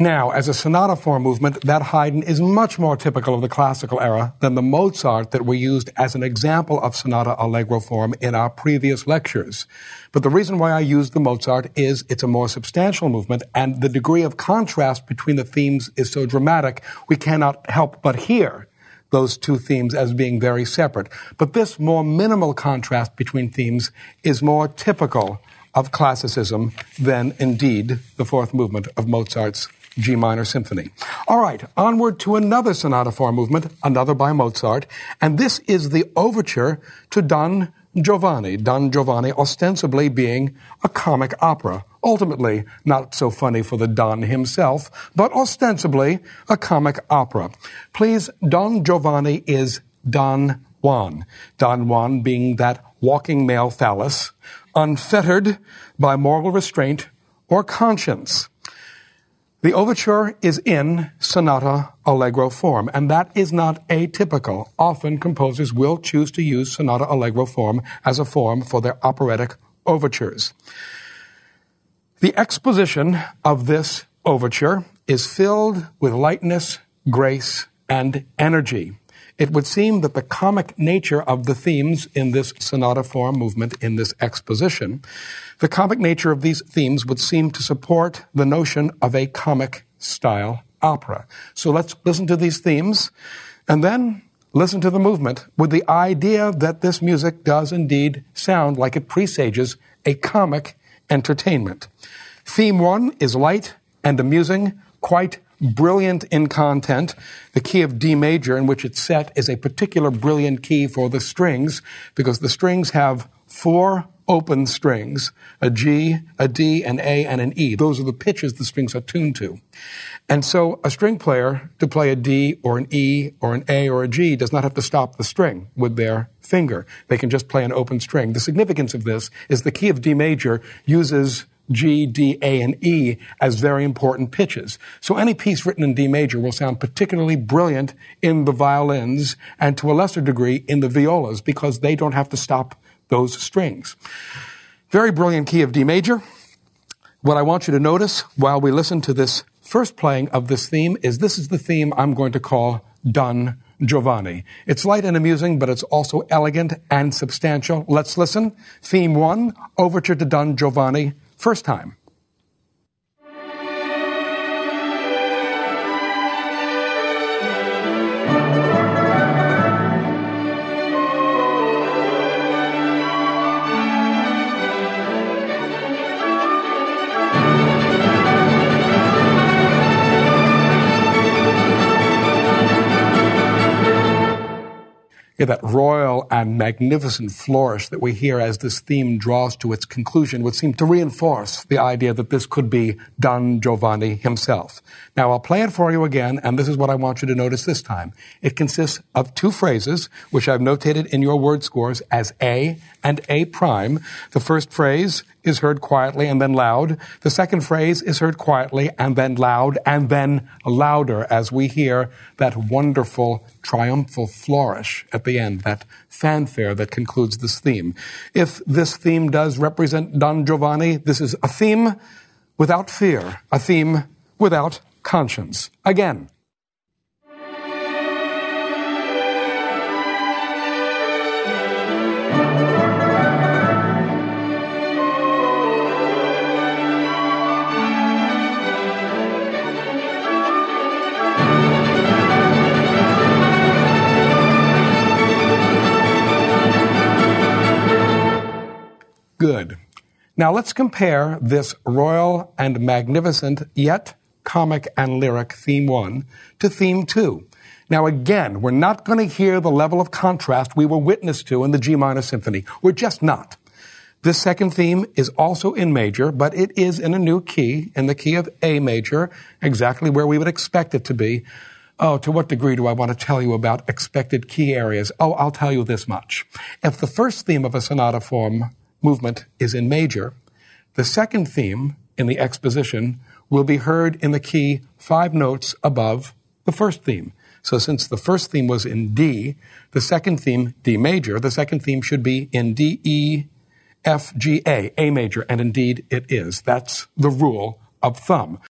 Now, as a sonata form movement, that Haydn is much more typical of the classical era than the Mozart that we used as an example of sonata allegro form in our previous lectures. But the reason why I used the Mozart is it's a more substantial movement, and the degree of contrast between the themes is so dramatic, we cannot help but hear those two themes as being very separate. But this more minimal contrast between themes is more typical of classicism than, indeed, the fourth movement of Mozart's G minor symphony. All right, onward to another sonata form movement, another by Mozart, and this is the overture to Don Giovanni. Don Giovanni ostensibly being a comic opera, ultimately not so funny for the Don himself, but ostensibly a comic opera. Please, Don Giovanni is Don Juan. Don Juan being that walking male phallus, unfettered by moral restraint or conscience. The overture is in sonata allegro form, and that is not atypical. Often composers will choose to use sonata allegro form as a form for their operatic overtures. The exposition of this overture is filled with lightness, grace, and energy. It would seem that the comic nature of the themes in this sonata form movement, in this exposition, the comic nature of these themes would seem to support the notion of a comic style opera. So let's listen to these themes and then listen to the movement with the idea that this music does indeed sound like it presages a comic entertainment. Theme 1 is light and amusing, quite brilliant in content. The key of D major in which it's set is a particular brilliant key for the strings because the strings have 4 open strings, a G, a D, an A, and an E. Those are the pitches the strings are tuned to. And so a string player to play a D or an E or an A or a G does not have to stop the string with their finger. They can just play an open string. The significance of this is the key of D major uses G, D, A, and E as very important pitches. So any piece written in D major will sound particularly brilliant in the violins and to a lesser degree in the violas because they don't have to stop those strings. Very brilliant key of D major. What I want you to notice while we listen to this first playing of this theme is this is the theme I'm going to call Don Giovanni. It's light and amusing, but it's also elegant and substantial. Let's listen. Theme 1, Overture to Don Giovanni, first time. That royal and magnificent flourish that we hear as this theme draws to its conclusion would seem to reinforce the idea that this could be Don Giovanni himself. Now, I'll play it for you again, and this is what I want you to notice this time. It consists of 2 phrases, which I've notated in your word scores as A and A prime. The first phrase is heard quietly and then loud. The second phrase is heard quietly and then loud and then louder as we hear that wonderful triumphal flourish at the end, that fanfare that concludes this theme. If this theme does represent Don Giovanni, this is a theme without fear, a theme without conscience. Again. Good. Now let's compare this royal and magnificent, yet comic and lyric theme 1 to theme 2. Now again, we're not going to hear the level of contrast we were witness to in the G minor symphony. We're just not. This second theme is also in major, but it is in a new key, in the key of A major, exactly where we would expect it to be. Oh, to what degree do I want to tell you about expected key areas? Oh, I'll tell you this much. If the first theme of a sonata form movement is in major, the second theme in the exposition will be heard in the key 5 notes above the first theme. So since the first theme was in D, the second theme, D major, the second theme should be in D, E, F, G, A major, and indeed it is. That's the rule of thumb.